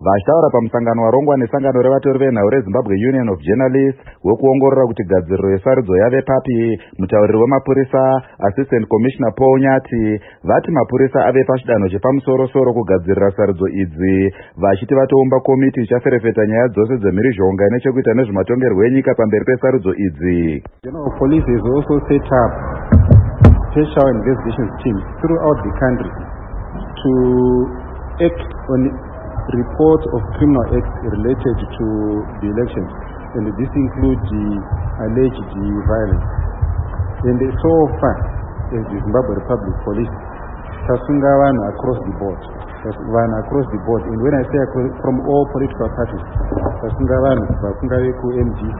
Vachitaura pamusangano warongwa nesangano revatori venhau reZimbabwe Union of Journalists wekuongorora kuti gadziriro yesarudzo yave papi, mutauriri wemapurisa Assistant Commissioner Paul Nyati vati mapurisa ave pachidanho chepamusoro-soro kugadzirira sarudzo idzi, vachiti vatoumba komiti ichaferefeta nyaya dzose dzemhirizhonga inechekuita nezvematongerwo enyika pamberi pesarudzo idzi. General Police has also set up special investigations teams throughout the country to act on reports of criminal acts related to the elections, and this includes the alleged violence. And so far, as the Zimbabwe Republic Police, tasunga vanhu across the board. And when I say from all political parties, tasunga vanhu vakungave ku MDC,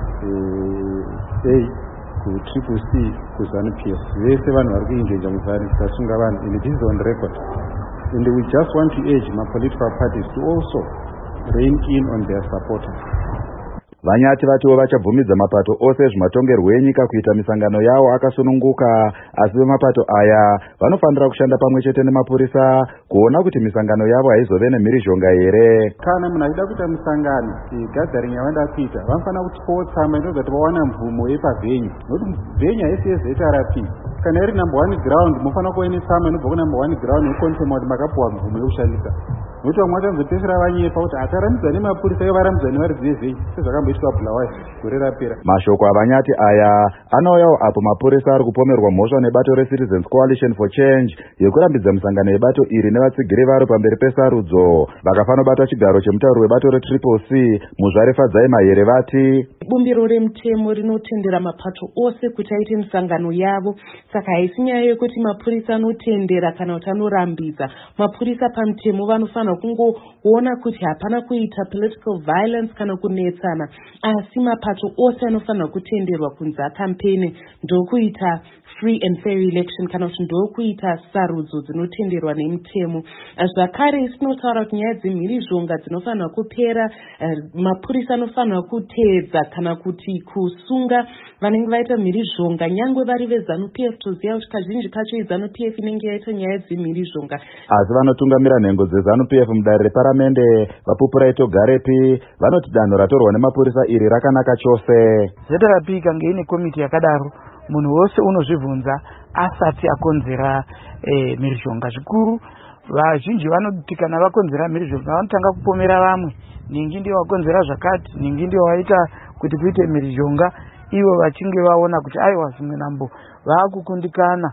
A, ku Triple C, ku ZANU-PF. Vese vanhu vari kuengage muzari tasunga vanhu, and this is on record. And we just want to urge my political parties to also rein in on their supporters. Vanyati vatiwo vachabvumidza mapato ose ezvematongerwo enyika kuita misangano yawo akasununguka, asi vemapato aya vanofanira kushanda pamwe chete nemapurisa kuona kuti misangano yavo haizove nemhirizhonga here. Kana munhu achida kuita musangano gathering yavanoda kuita vanofanira kutyawo tsamba inoita kuti vawana mvumo yepavhenyu, nokuti vhenyu haisi yeZRP. Kana iri number 1 ground mufanira kuva netsamba inobva kunumber 1 ground yekonfirma kuti makapuwa mvumo yekushandisa. Nokuti vamwe vachazopedzisira vanyepa kuti atarambidzwa nemapurisa ivo varambidzwa nevaridzi sezvakamboitwa Bulawayo gore rapera. Mashoko avanyati aya anouyawo apo mapurisa ari kupomerwa mhosva nebato reCitizens Coalition for Change yekurambidza misangano yebato iri nevatsigiri varo pamberi pesarudzo. Vakafanobata chigaro chemutauri webato reTriple C Muzvare Fadzai Mahere vati bumbiro remutemo rinotendera mapato ose kuti aite misangano yavo, saka haisi nyaya yekuti mapurisa anotendera kana kuti anorambidza. Mapurisa pamutemo vanofanira kungoona kuti hapana kuita political violence kana kunetsana, asi mapato ose anofanira kutenderwa kunzi akampeni ndokuita free and fair election kana kuti ndokuita sarudzo dzinotenderwa nemutemo. Zvakare sinotaura kuti nyaya dzemhirizhonga dzinofanira kupera, mapurisa anofanira kuteedza kana kuti kusunga vanenge vaita mhirizhonga, nyangwe vari veZANU-PF. Toziva kuti kazhinji kacho iZANU-PF inenge yaita nyaya dzemhirizhonga, asi vanotungamira nhengo dzeZANU-PF mudare reparamende vapupuraito Garepi vanoti danho ratorwa nemapurisa iri rakanaka chose. ZRP ikange ine komiti yakadaro, munhu wose unozvibvunza asati akonzera mhirizhonga. Zvikuru vazhinji vanoti kana vakonzera mhirizhonga vanotanga kupomera vamwe, ningi ndio vakonzera zvakati, ningi ndio vaita kuti kuite mhirizhonga, ivo vachinge vaona kuti aiwa zvimwe nambo vaakukundikana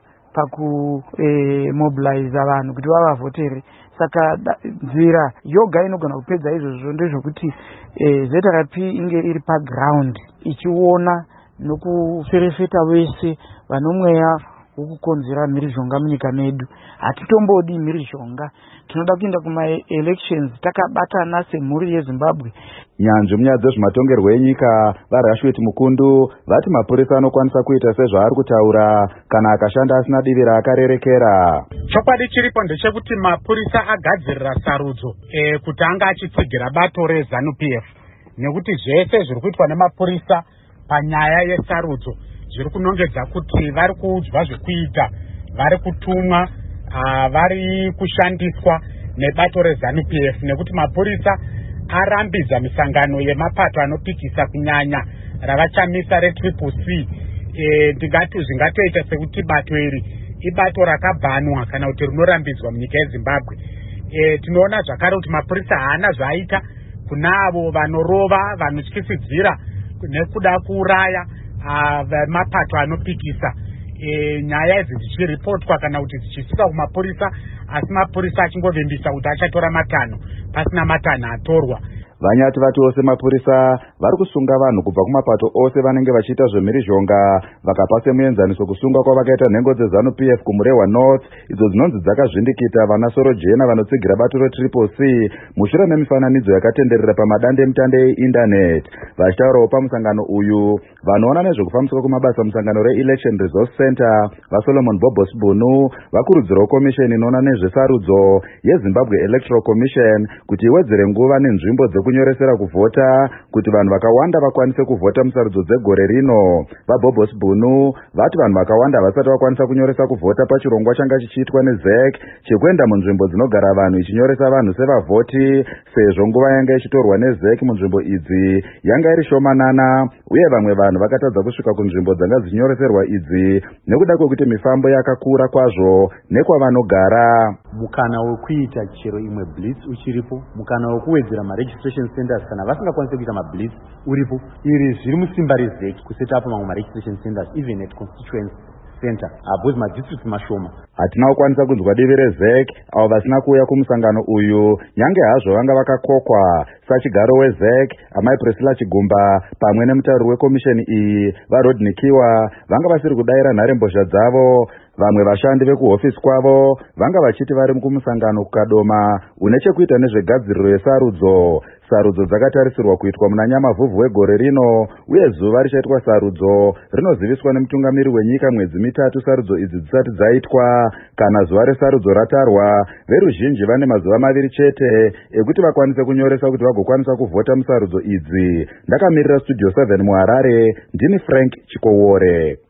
pakumobiliza vanhu kuti vavavhotere. Saka nzira yoga inogona kupedza izvozvo ndezvokuti ZRP inge iri paground ichiona nokuferefeta vese vanomweya wokukonzera mhirizhonga munyika medu. Hatitombodi mhirizhonga, tinoda kuenda kuma-elections takabatana semhuri yeZimbabwe. Nyanzvi munyaya dzezvematongerwo enyika vaRashid Mukundu vati mapurisa anokwanisa kuita sezvaari kutaura kana akashanda asina divi raakarerekera. Chokwadi chiripo ndechekuti mapurisa agadzirira sarudzo kuti anga achitsigira bato reZANU-PF, nekuti zvese zviri kuitwa nemapurisa panyaya yesarudzo zviri kunongedza kuti vari kuudzwa zvekuita, vari kutumwa, vari kushandiswa nebato reZANU-PF, nekuti mapurisa arambidza misangano yemapato anopikisa kunyanya ravachamisa reTriple C. Ndingati zvingatoita sekuti bato iri ibato rakabhanwa kana kuti rinorambidzwa munyika yeZimbabwe. Tinoona zvakare kuti mapurisa haana zvaita kuna avo vanorova, vanotyisidzira nekuda kuuraya mapato anopikisa. Nyaya idzi dzichiripotwa kana kuti dzichisvika kumapurisa, asi mapurisa achingovimbisa kuti achatora matanho pasina matanho atorwa. Vanyati vatiwo semapurisa vari kusunga vanhu kubva kumapato ose vanenge vachiita zvemhirizhonga, vakapa semuenzaniso kusunga kwavakaita nhengo dzeZANU-PF kuMurehwa North, idzo dzinonzi dzakazvindikita vana Sorojena vanotsigira bato reTriple C mushure memifananidzo yakatenderera pamadandemutande eindaneti. Vachitaurawo pamusangano uyu vanoona nezvekufambiswa kumabasa musangano reElection Resource Center vaSolomon Bobos Bunu vakurudzirawo komisheni inoona nezvesarudzo yeZimbabwe Electoral Commission kuti iwedzere nguva nenzvimbo dzekunyoresera kuvhota kuti vanhu vakawanda vakwanise kuvhota musarudzo dzegore rino. VaBobos Bunu vati vanhu vakawanda vasati vakwanisa kunyoresa kuvhota pachirongwa changa chichiitwa neZEC chekuenda munzvimbo dzinogara vanhu ichinyoresa vanhu sevavhoti, sezvo nguva yanga ichitorwa neZEC munzvimbo idzi yanga iri shomanana, uye vamwe vanhu vakatadza kusvika kunzvimbo dzanga dzichinyoreserwa idzi nekuda kwekuti mifambo yakakura kwazvo nekwavanogara. Mukana wekuita chero imwe blitz uchiripo, mukana wekuwedzera ma-registration centers kana vasingakwanisi kuita ma-blitz uripo. Iri zviri musimba reZEC kusetapo mamwe ma-registration centers even at constituency center because madistricts mashoma. Hatina kukwanisa kunzwa divi reZEC avo vasina kuuya kumusangano uyu, nyange hazvo vanga vakakokwa. Sachigaro weZEC amai Priscilla Chigumba pamwe nemutauri wekomisheni iyi vaRodney Kiwa vanga vasiri kudayira nharembozha dzavo. Vamwe vashandi vekuhofisi kwavo vanga vachiti vari mukumusangano kukadoma une chekuita nezvegadziriro yesarudzo. Sarudzo dzakatarisirwa kuitwa muna Nyamavhuvhu wegore rino, uye zuva richaitwa sarudzo rinoziviswa nemutungamiri wenyika mwedzi mitatu sarudzo idzi dzisati dzaitwa. Kana zuva resarudzo ratarwa, veruzhinji vane mazuva maviri chete ekuti vakwanise kunyoresa kuti vagokwanisa kuvhota musarudzo idzi. Ndakamirira Studio 7 muHarare, ndini Frank Chikowore.